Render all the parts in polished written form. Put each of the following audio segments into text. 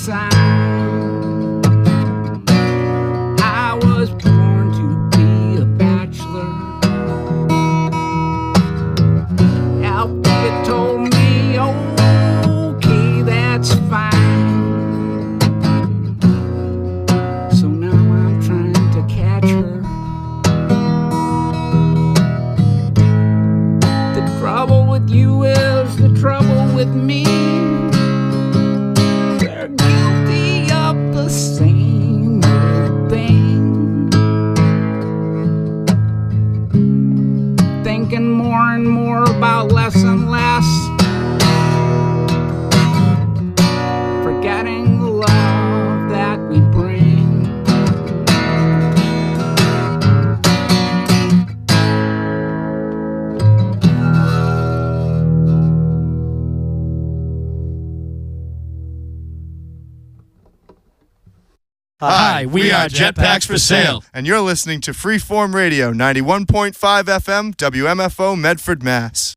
sign. I was born to be a bachelor. Althea told me, okay, that's fine. So now I'm trying to catch her. The trouble with you is the trouble with me. We're guilty of the same old thing. Thinking more and more about less and less. Forgetting the love that we bring. Hi, we are Jetpacks for Sale. And you're listening to Freeform Radio, 91.5 FM, WMFO, Medford, Mass.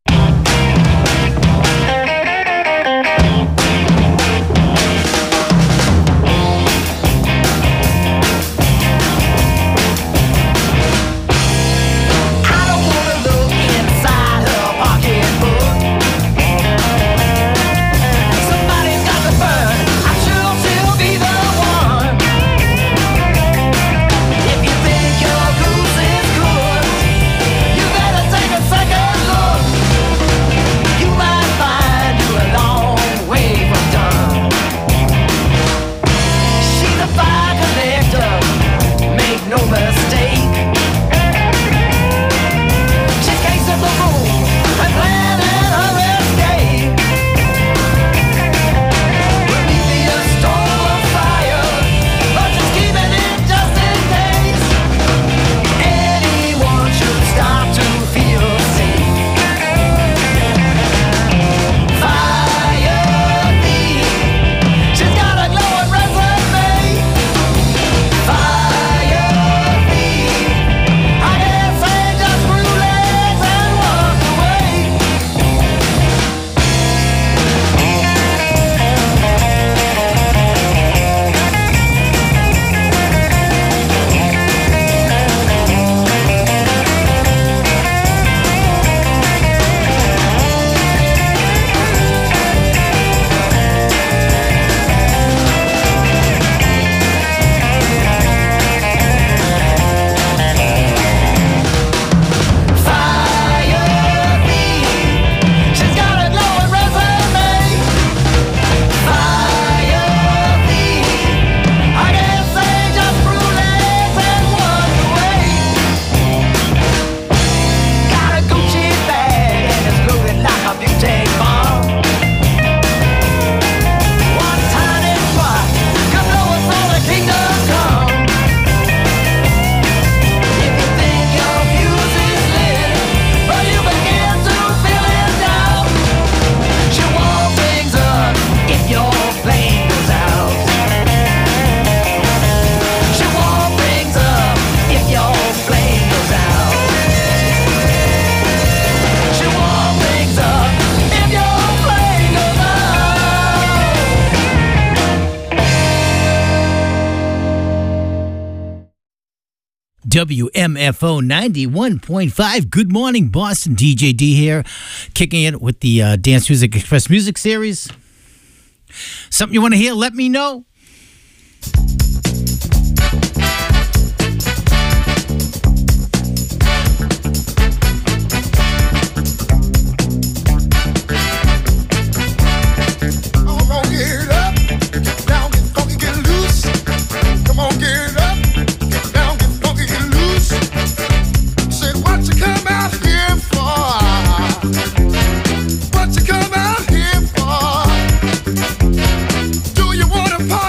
WMFO 91.5. Good morning, Boston. DJ D here, kicking it with the Dance Music Express Music Series. Something you want to hear? Let me know. What you come out here for? Do you wanna party?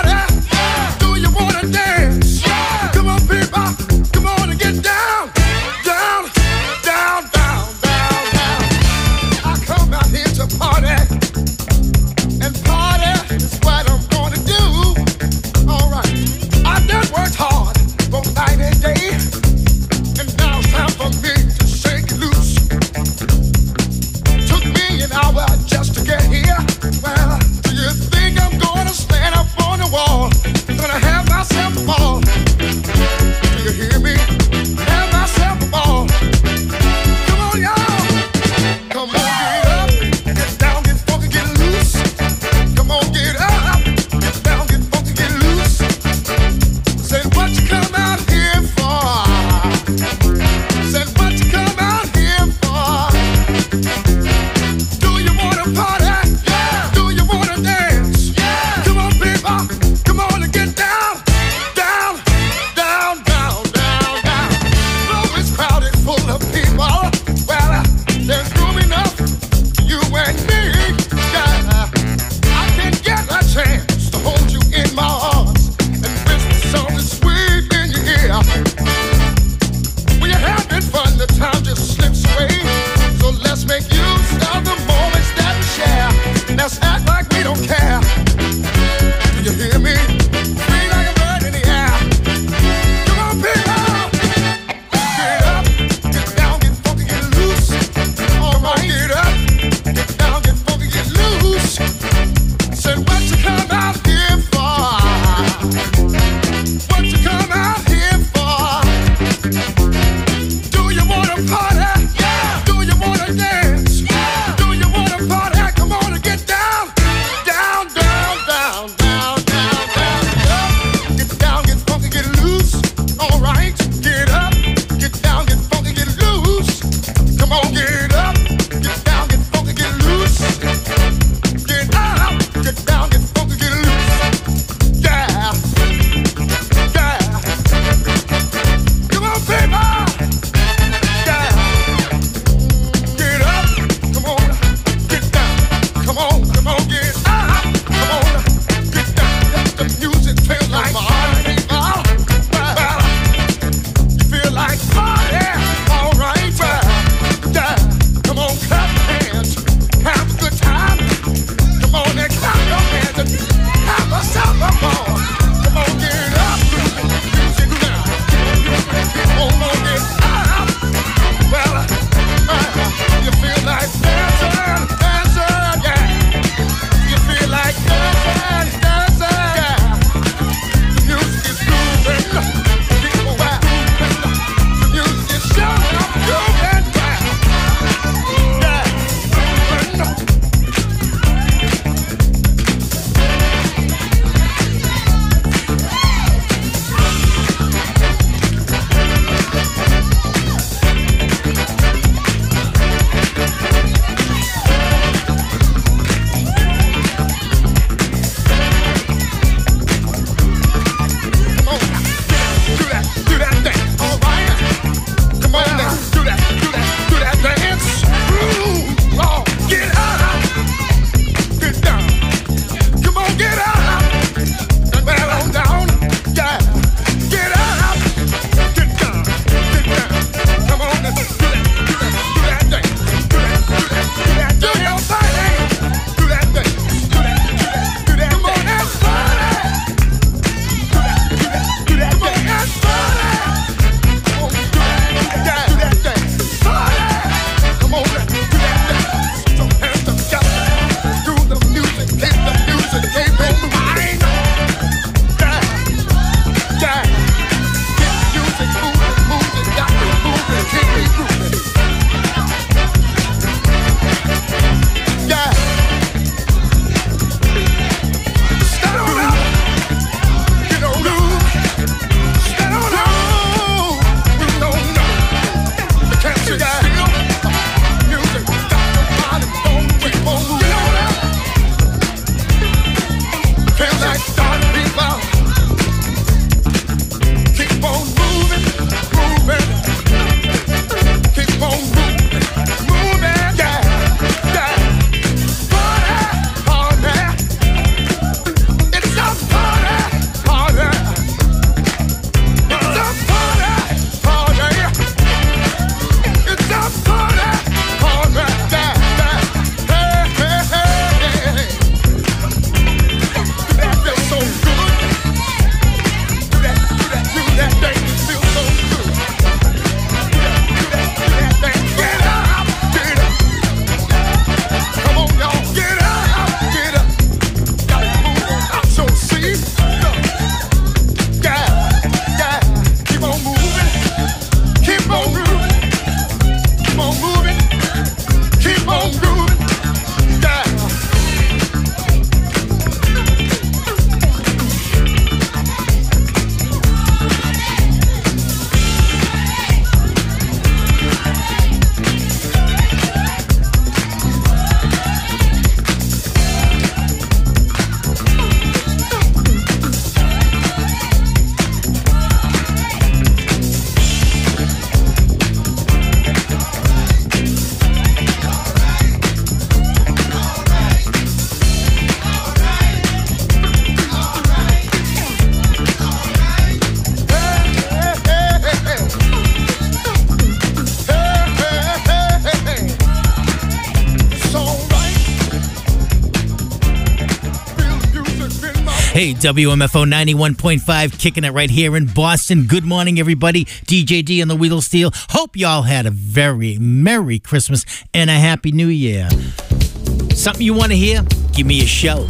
Hey, WMFO 91.5, kicking it right here in Boston. Good morning, everybody. DJ D and the Wheedle Steel. Hope y'all had a very Merry Christmas and a Happy New Year. Something you want to hear? Give me a shout.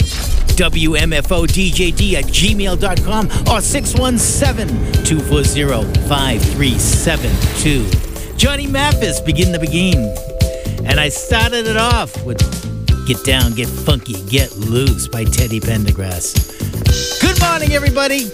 WMFODJD@gmail.com or 617-240-5372. Johnny Mathis, Begin the Begin. And I started it off with Get Down, Get Funky, Get Loose by Teddy Pendergrass. Good morning, everybody.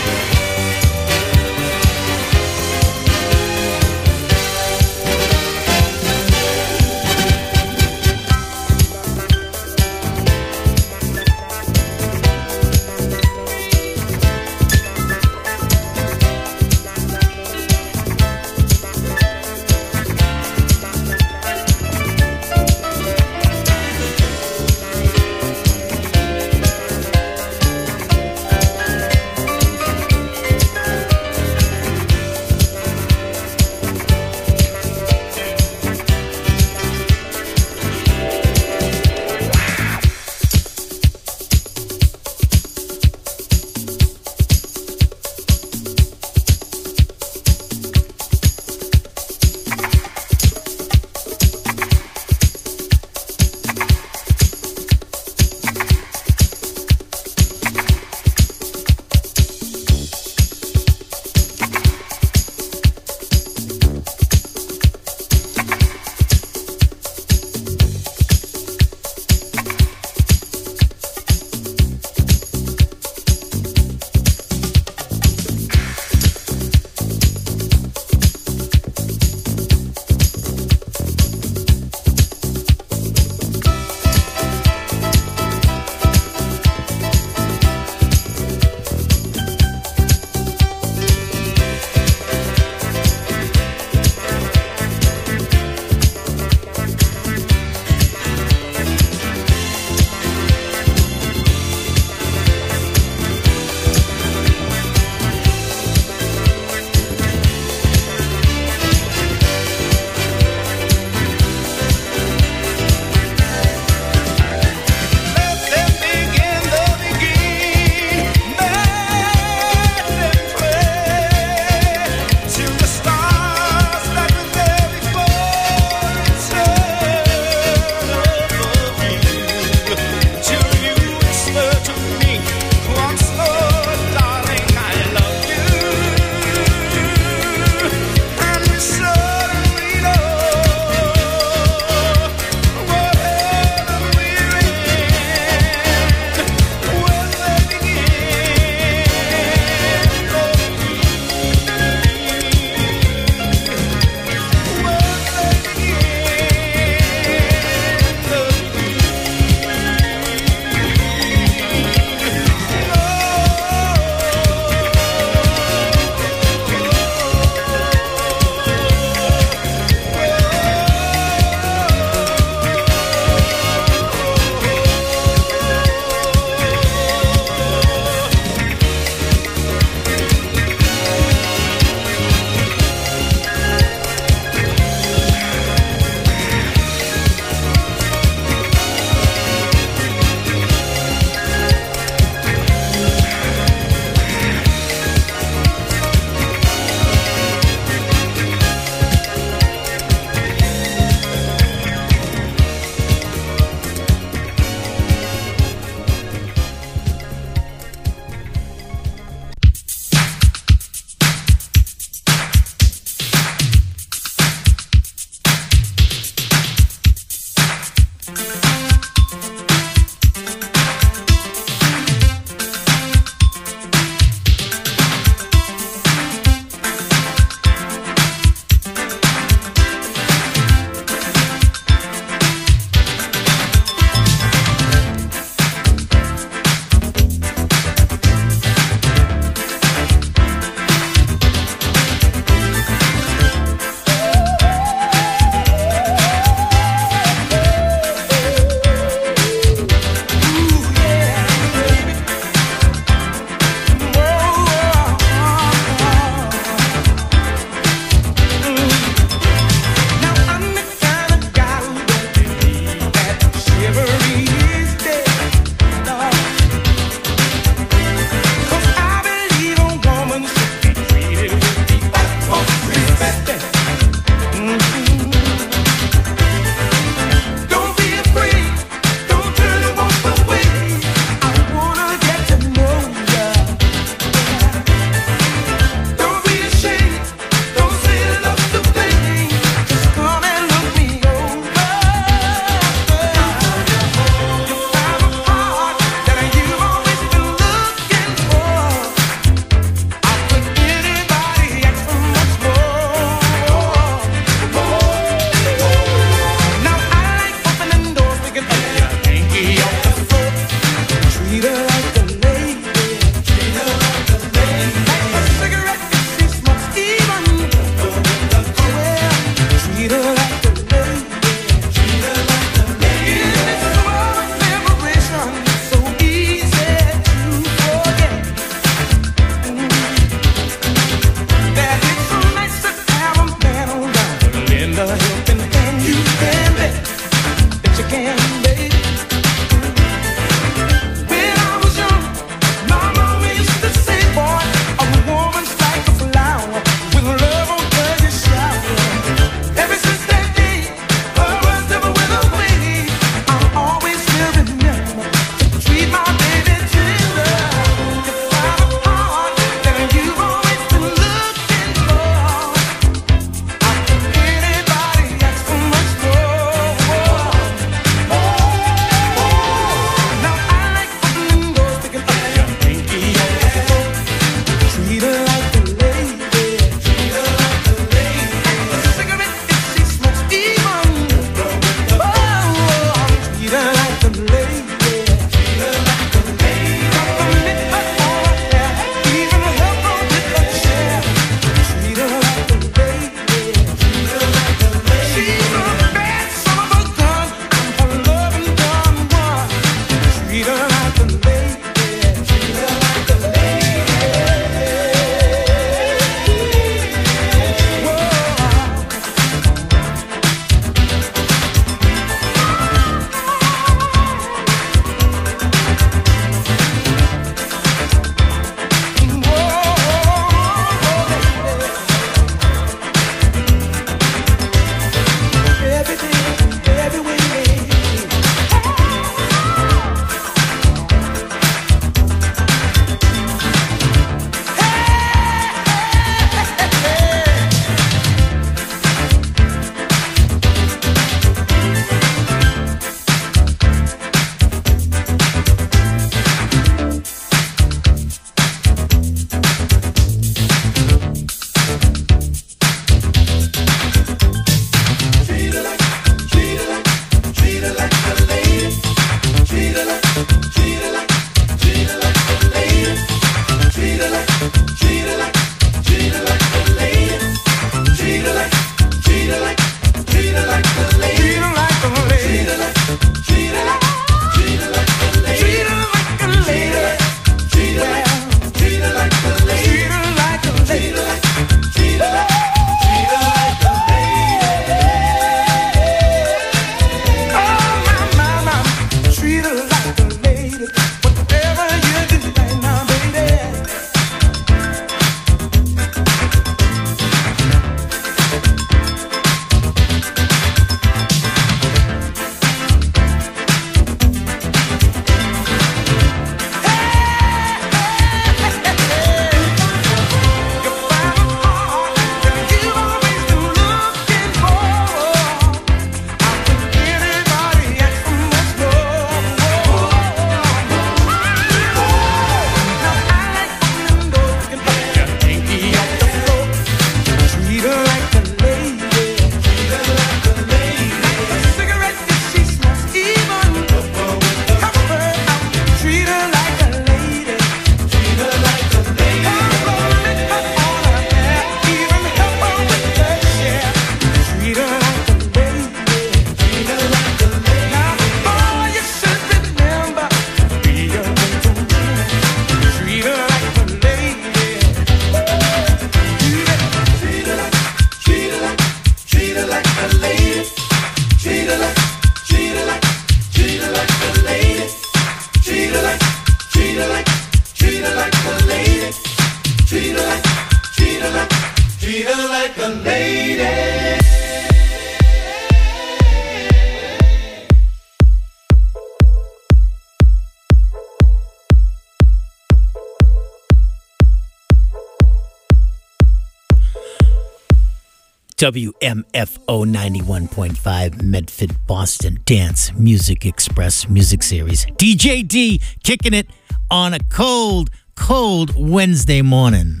WMFO 91.5 Medford, Boston Dance Music Express Music Series. DJ D kicking it on a cold, cold Wednesday morning.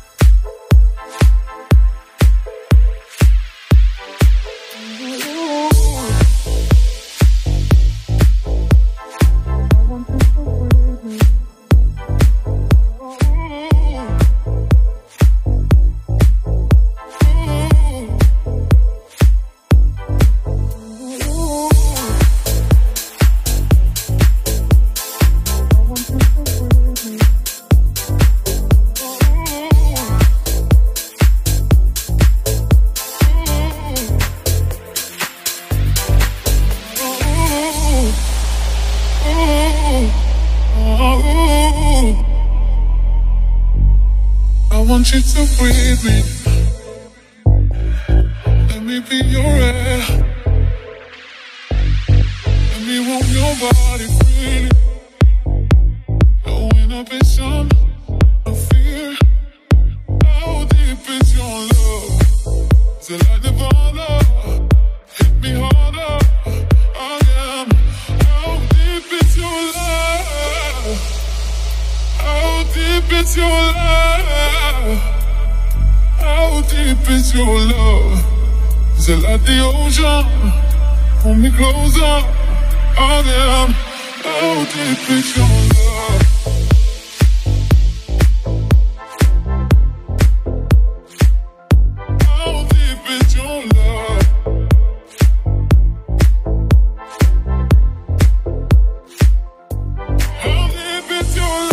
want you to breathe me. Let me be your air. Let me warm your body freely. No inhibition, no fear. How deep is your love? Is it like Nirvana? Hit me harder again. How deep is your love? How deep is your love? How deep is your love? Is it like the ocean? Hold me closer again. How deep is your love? How deep is your love? How deep is your love?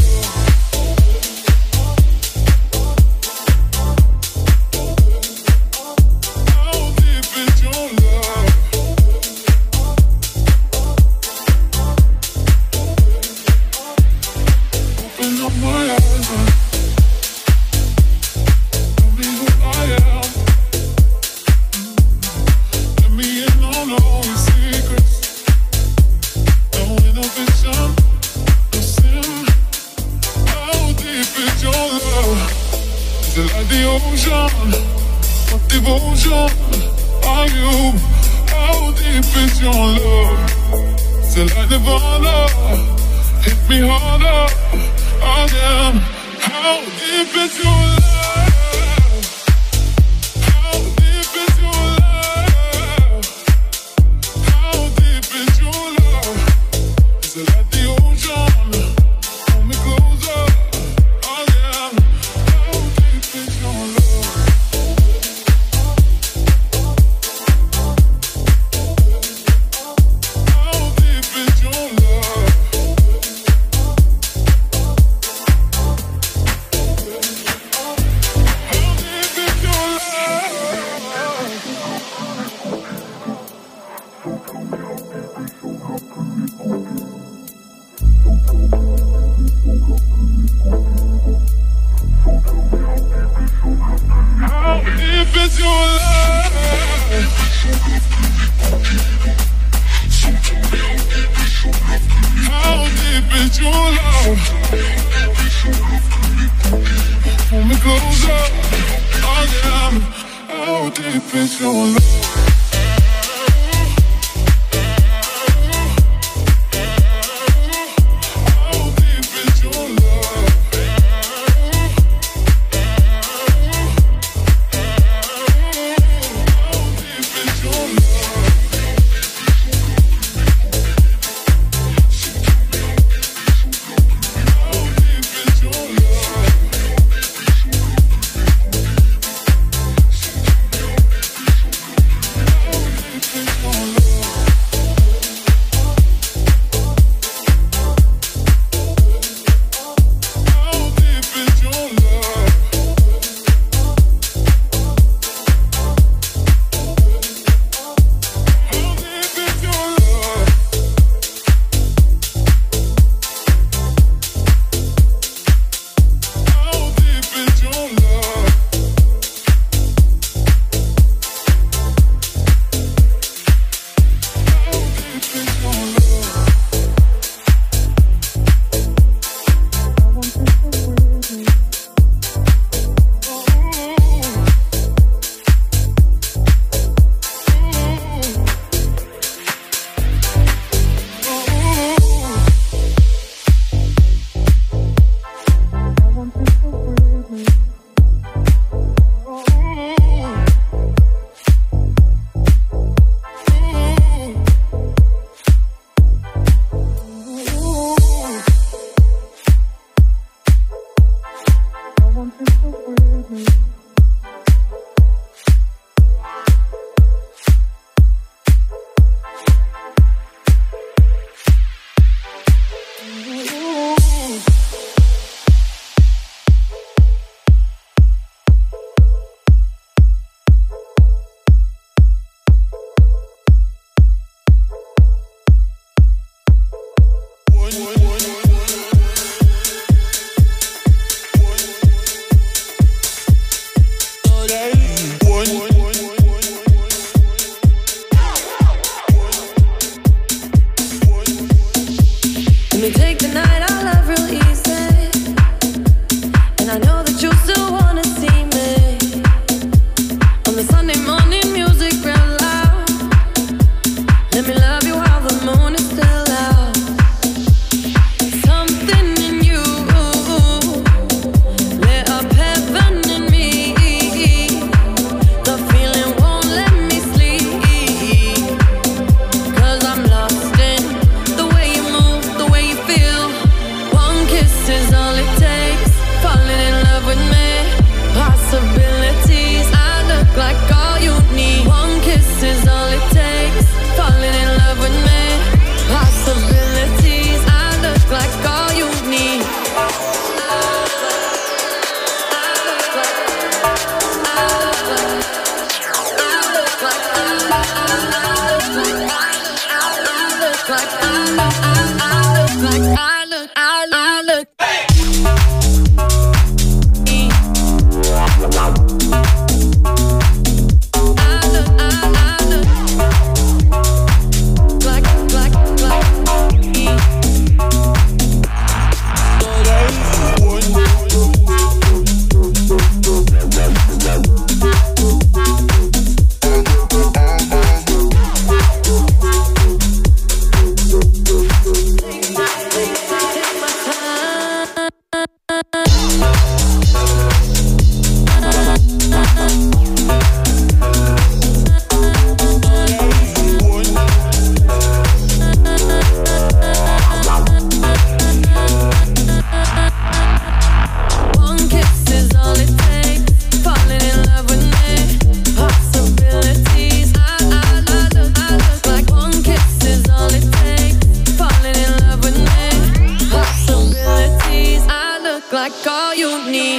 look like all you need.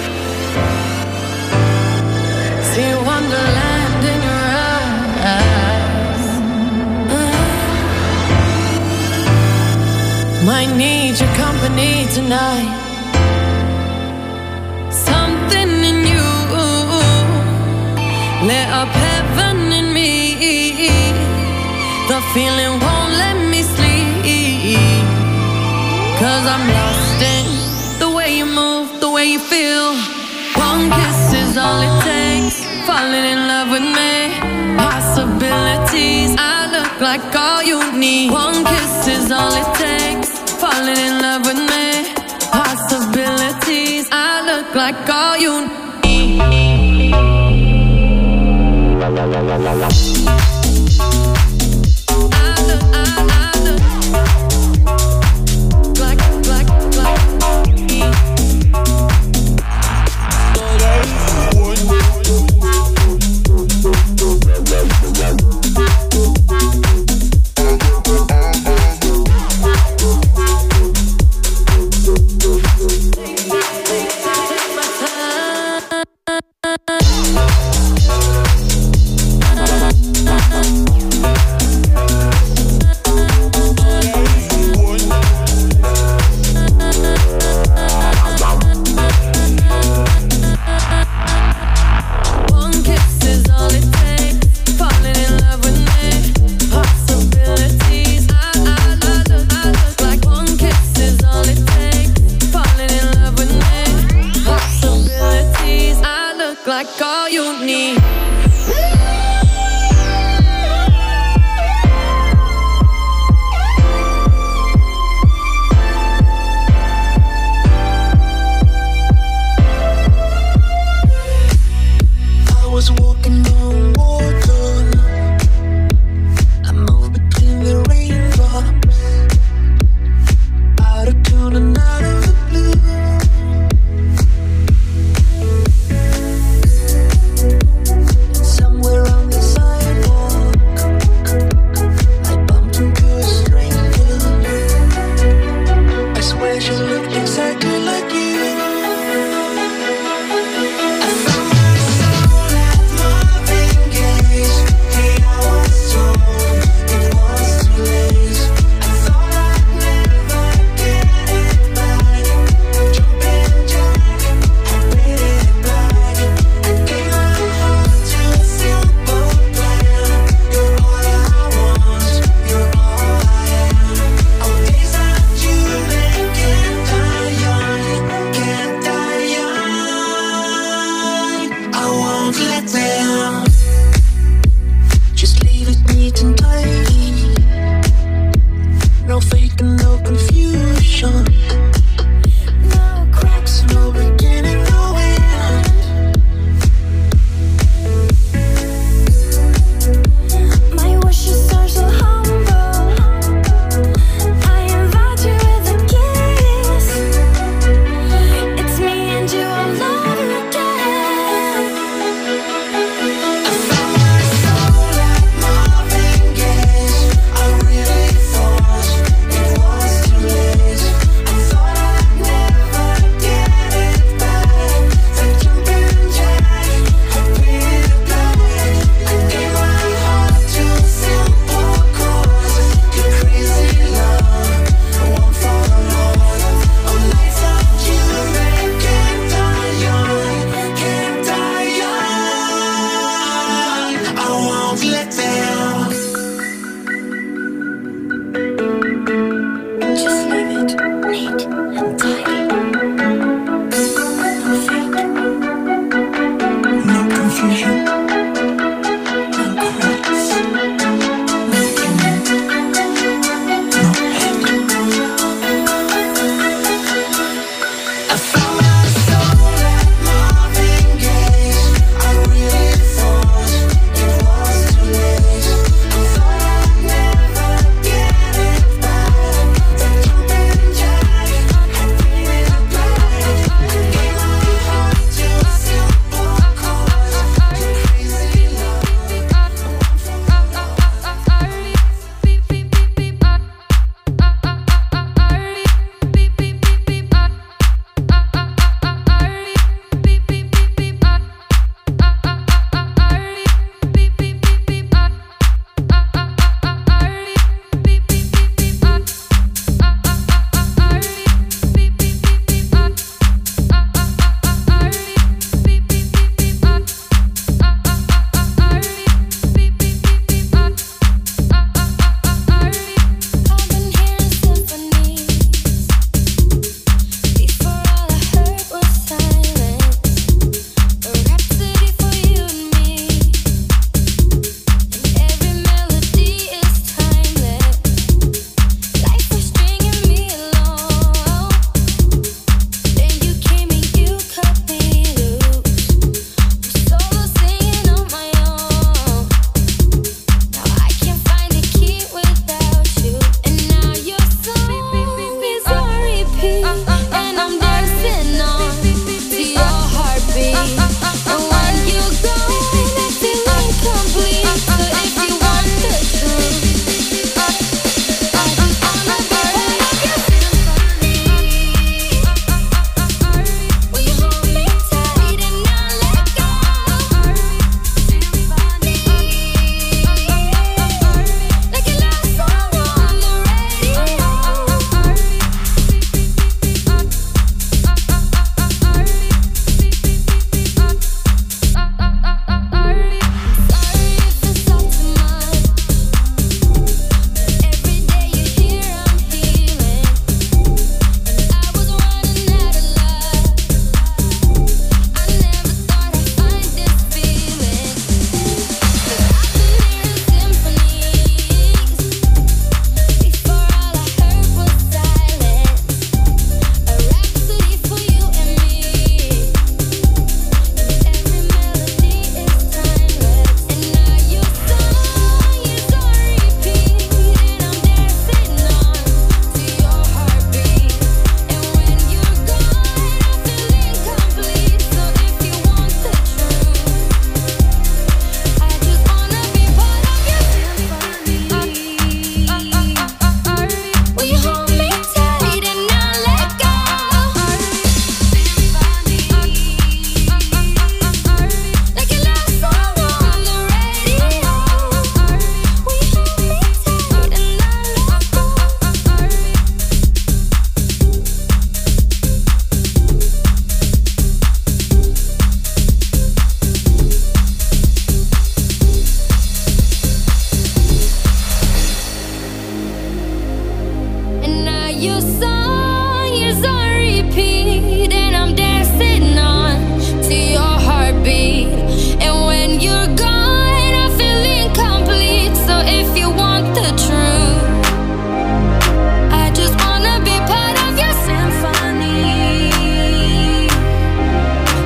See wonderland in your eyes. Might need your company tonight. Something in you lit up heaven in me. The feeling won't let me sleep, 'cause I'm lost in the way you move, the way you feel. One kiss is all it takes, falling in love with me. Possibilities, I look like all you need. One kiss is all it takes, falling in love with me. Possibilities, I look like all you need.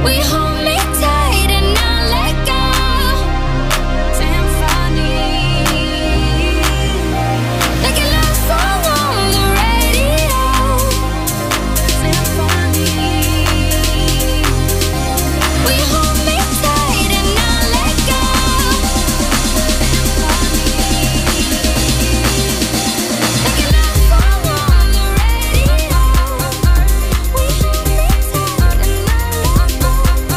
We hold me tight and not let go. Symphony, like a love song on the radio. Symphony, we hold me tight and not let go. Like a love song on the radio. We hold me tight and not let go.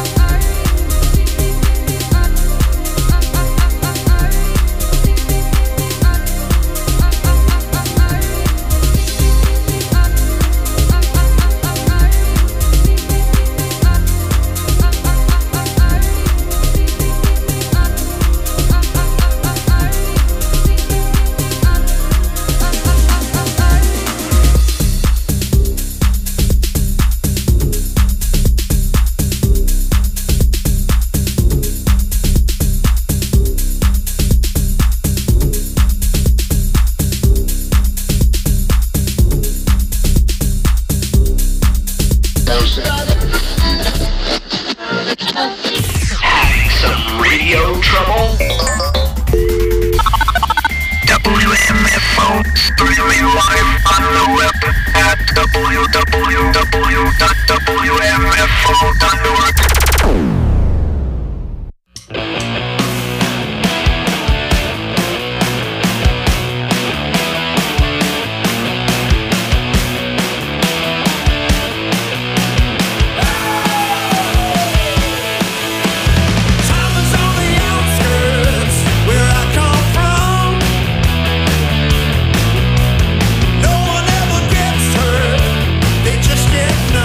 Some radio trouble? WMFO, streaming live on the web at www.wmfo.org. Time is on the outskirts where I come from. No one ever gets hurt, they just get numb.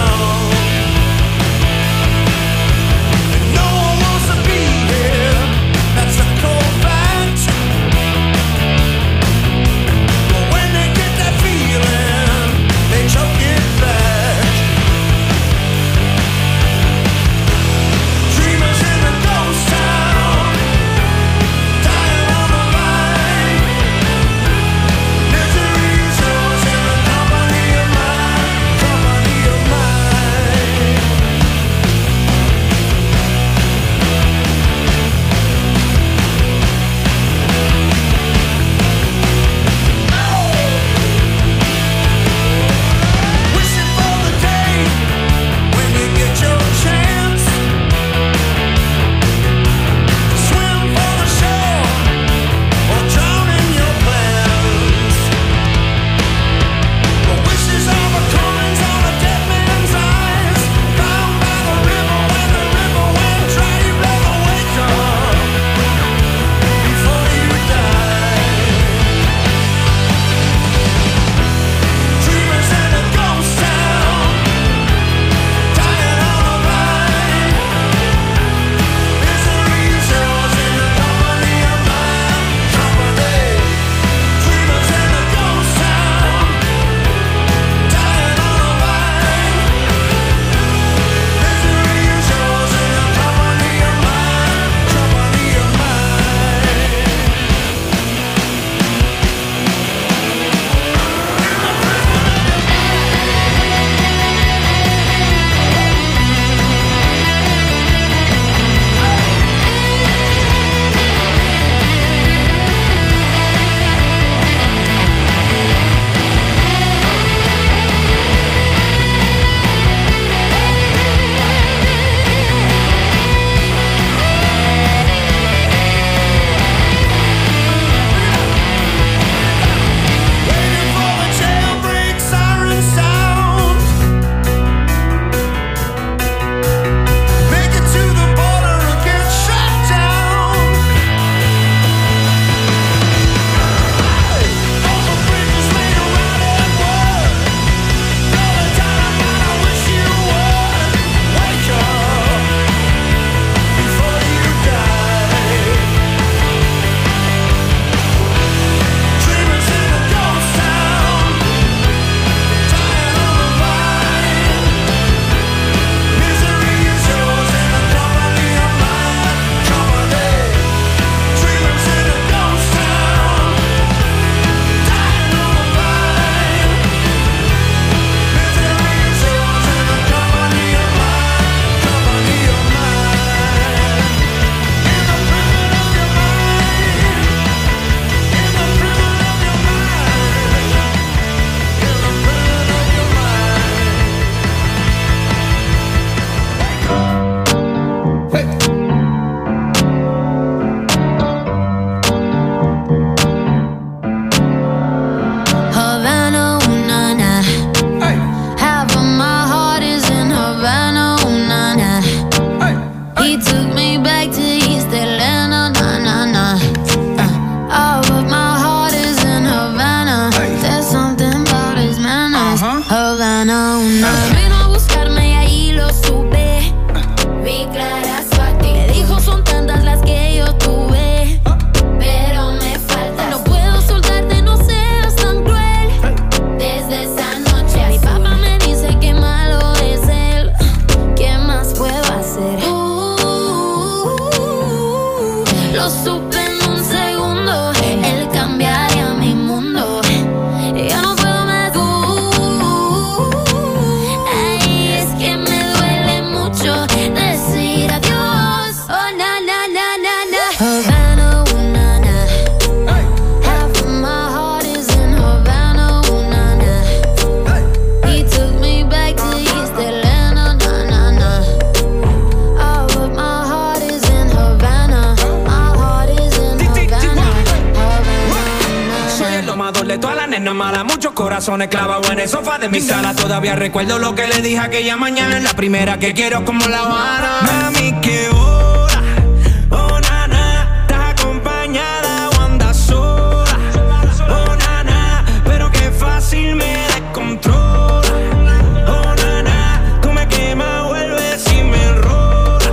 mala, muchos corazones clavados en el sofá de mi sala. Todavía recuerdo lo que le dije aquella mañana. La primera que quiero como La Habana. Mami, qué hora, oh nana, estás acompañada o andas sola, oh nana, pero qué fácil me descontrola, oh nana, tú me quemas, vuelves y me rola,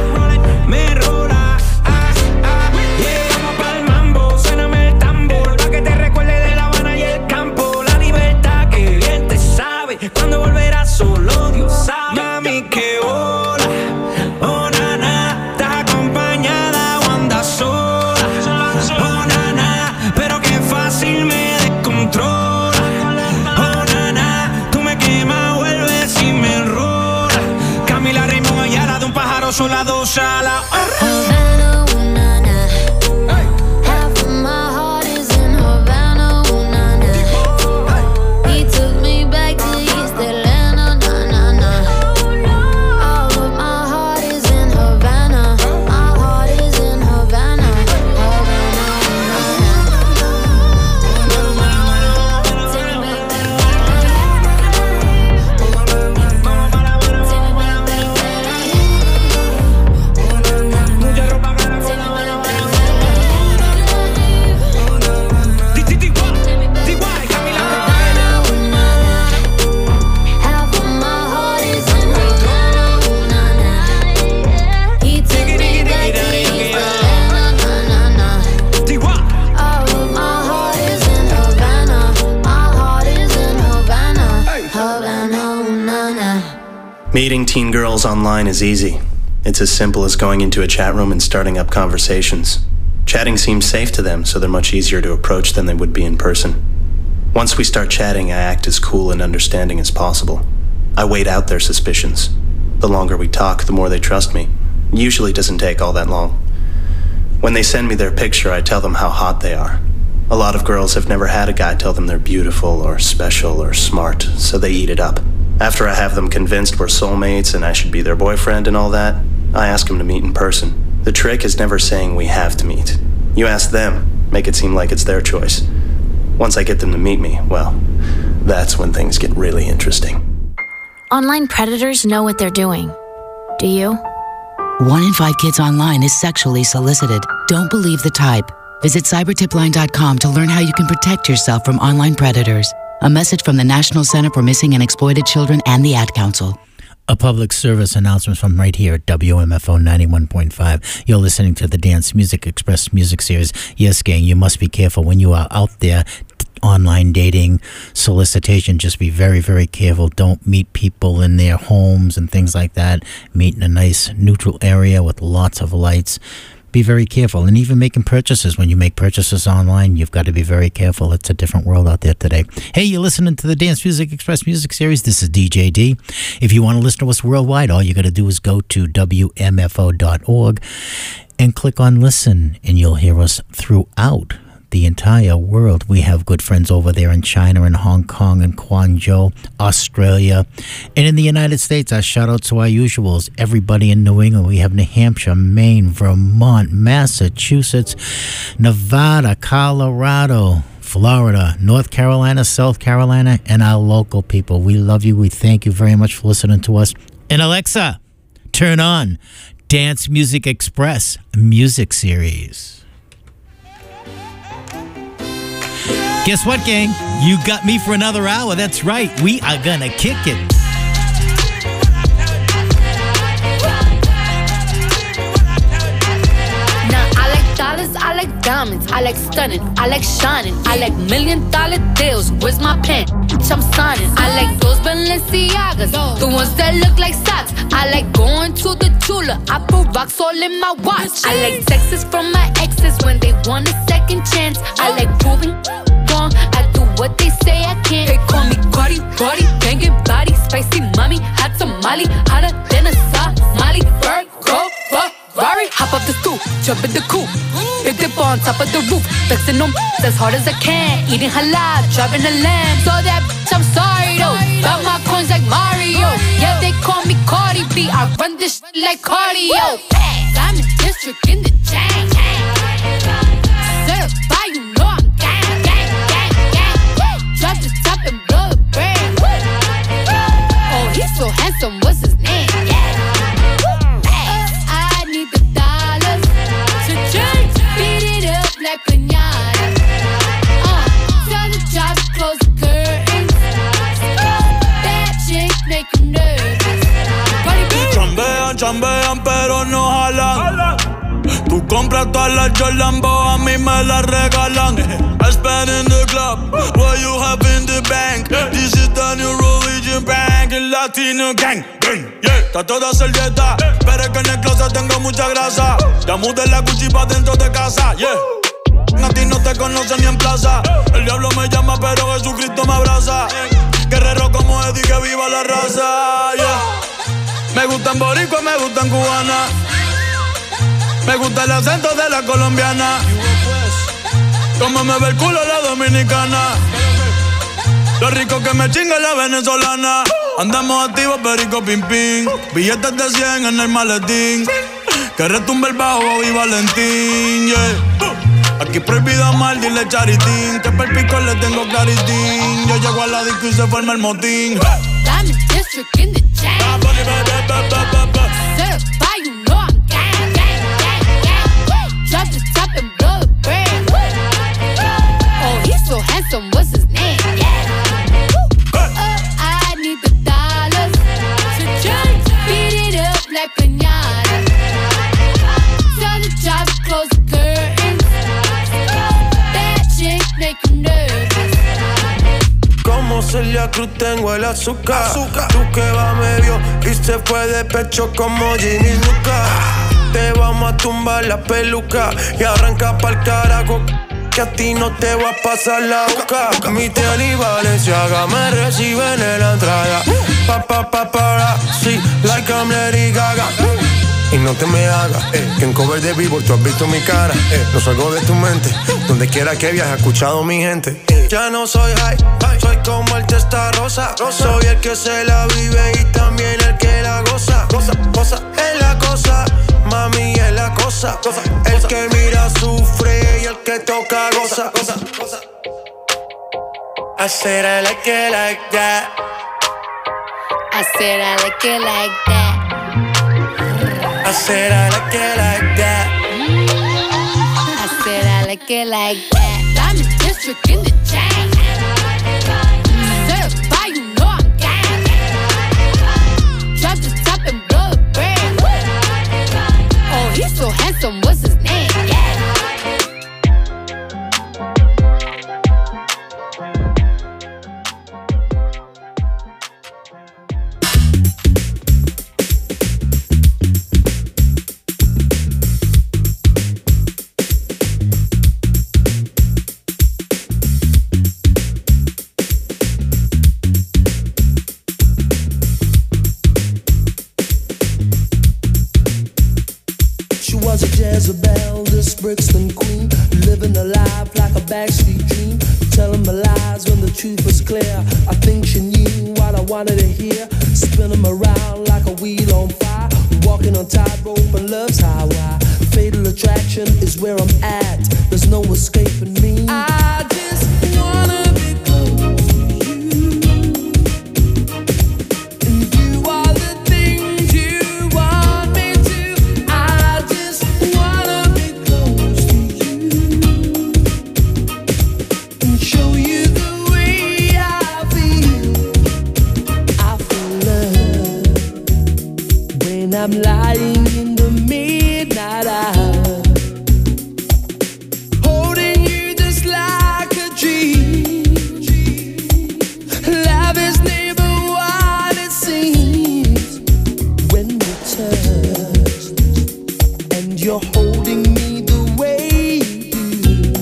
yeah, vamos pa'l mambo, suéname el tambor, pa' que te recuerde de La Habana y el campo, la libertad que bien te sabe, cuando volverás solo Dios sabe, mami, qué hora, oh nana, estás acompañada o andas sola, oh nana, pero qué fácil me descontrola, oh nana, tú me quemas, vuelves y me enrola, Camila Raymond Ayala, de un pájaro sola a dos alas. Havana, ooh, na, na. Half of my heart is in Havana, ooh, na, na. He took me back to East Atlanta, na, na, na. All of my heart is in Havana. My heart is in Havana, Havana, half of my heart is in Havana, ooh, na, na. He took me back to East Atlanta, na, na, na. All of my heart is in Havana. My heart is in Havana, Havana, ooh, na, na. Meeting teen girls online is easy. It's as simple as going into a chat room and starting up conversations. Chatting seems safe to them, so they're much easier to approach than they would be in person. Once we start chatting, I act as cool and understanding as possible. I wait out their suspicions. The longer we talk, the more they trust me. It usually doesn't take all that long. When they send me their picture, I tell them how hot they are. A lot of girls have never had a guy tell them they're beautiful or special or smart, so they eat it up. After I have them convinced we're soulmates and I should be their boyfriend and all that, I ask them to meet in person. The trick is never saying we have to meet. You ask them, make it seem like it's their choice. Once I get them to meet me, well, that's when things get really interesting. Online predators know what they're doing. Do you? 1 in 5 kids online is sexually solicited. Don't believe the type. Visit cybertipline.com to learn how you can protect yourself from online predators. A message from the National Center for Missing and Exploited Children and the Ad Council. A public service announcement from right here at WMFO 91.5. You're listening to the Dance Music Express music series. Yes, gang, you must be careful when you are out there. Online dating, solicitation, just be very, very careful. Don't meet people in their homes and things like that. Meet in a nice neutral area with lots of lights. Be very careful. And even making purchases, when you make purchases online, you've got to be very careful. It's a different world out there today. Hey, you're listening to the Dance Music Express music series. This is DJ D. If you want to listen to us worldwide, all you got to do is go to WMFO.org and click on listen, and you'll hear us throughout the entire world. We have good friends over there in China and Hong Kong and Guangzhou, Australia, and in the United States. Our shout out to our usuals, everybody in New England. We have New Hampshire, Maine, Vermont, Massachusetts, Nevada, Colorado, Florida, North Carolina, South Carolina, and our local people. We love you. We thank you very much for listening to us. And Alexa, turn on Dance Music Express music series. Guess what, gang? You got me for another hour. That's right. We are gonna kick it. Now I like dollars, I like diamonds, I like stunning, I like shining, I like $1 million deals. Where's my pen? Bitch, I'm signing. I like those Balenciagas, the ones that look like socks. I like going to the jeweler. I put rocks all in my watch. I like texts from my exes when they want a second chance. I like proving wrong. I do what they say I can't. They call me Cardi, Cardi, banging body, spicy mommy, hot tamale, hotter than a Somali. Virgo, Ferrari, hop up the stoop, jump in the coupe, big dip on top of the roof, flexing on as hard as I can, eating halal, driving a lamb. So that bitch, I'm sorry though. Got my coins like Mario. Yeah, they call me Cardi B. I run this shit like cardio. I'm in district in the chain. Certified, you know I'm gang, gang, gang, gang. Drop the chambean pero no jalan. Tú compras todas las Jordan, a mí me las regalan. I spend in the club, what you have in the bank. This is the new religion bank, el latino gang. Yeah, está toda servieta, pero es que en el closet tengo mucha grasa. Ya mudé la Gucci pa' dentro de casa, yeah. A ti no te conocen ni en plaza. El diablo me llama pero Jesucristo me abraza. Guerrero como Eddie, que viva la raza, yeah. Me gustan boricua, me gustan cubana. Me gusta el acento de la colombiana. Como me ve el culo la dominicana. Lo rico que me chinga la venezolana. Andamos activos, perico, pim, pim. Billetes de 100 en el maletín. Que retumbe el bajo y Valentín, yeah. Aquí prohibido amar, dile charitín. Que per pico le tengo claritín. Yo llego a la disco y se forma el motín. Diamond District in the chain. Certified, you know I'm gang, gang, gang, gang. Drop the top and blow the brand. Oh, he's so handsome, what's his name? Yeah. I need the dollars. So just beat it up like piñata. Tell the job to close the curtains. That chick make him nervous. Como Celia Cruz tengo el azúcar. Tú que va medio y se fue de pecho como Ginny Luca. Te vamos a tumbar la peluca y arranca pa'l carajo, que a ti no te va a pasar la boca. Mi tele y Valenciaga me reciben en la entrada. Para, sí, like I'm Lady Gaga. Y no te me hagas, que en cover de Billboard tú has visto mi cara. No salgo de tu mente, donde quiera que viajes, he escuchado mi gente. Ya no soy high, soy como el testa rosa. Soy el que se la vive y también el que la goza. Cosa, es la cosa, mami es la cosa. El que mira sufre y el que toca goza. I said I like it like that. I said I like it like that. I said I like it like that. I said I like it like that. Diamond District in the chain. Certified, you know I'm gang. Drop the top and blow the brand. Oh, he's so handsome, what's his name? Yeah. Jezebel, this Brixton queen, living a life like a backstreet dream, telling my lies when the truth was clear. I think she knew what I wanted to hear, spinning around like a wheel on fire, walking on tightrope and love's highway. Fatal attraction is where I'm at, there's no escaping me. I just wanna be close to you, and you are the things you want me to. I just wanna be close to you and show you the way I feel. I feel love when I'm lying in the midnight hour, holding you just like a dream. Love is never what it seems when we touch and you're holding me the way you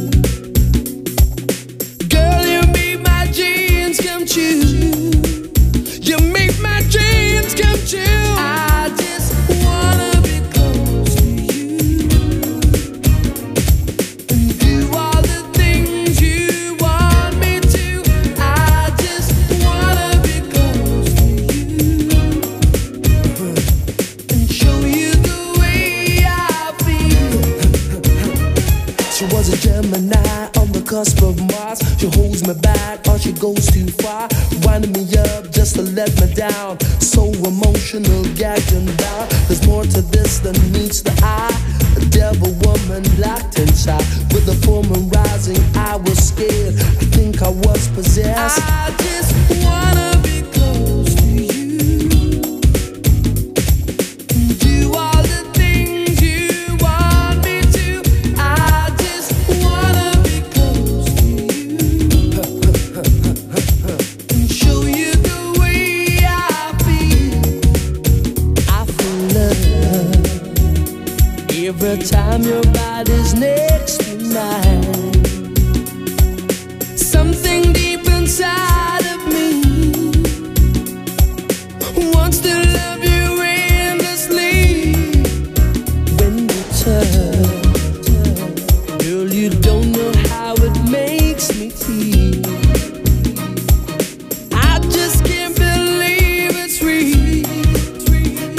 do. Girl, you make my dreams come true. You make my dreams come true. I just wanna be close to you and do all the things you want me to. I just wanna be close to you and show you the way I feel. She was a Gemini on the cusp of Mars. She holds me back or she goes too far, winding me up just to let me down. So emotional, gagged and bound. There's more to this than meets the eye. A devil woman locked inside. With the full moon rising, I was scared. I think I was possessed. I just wanna be close to you and do every time your body's next to mine.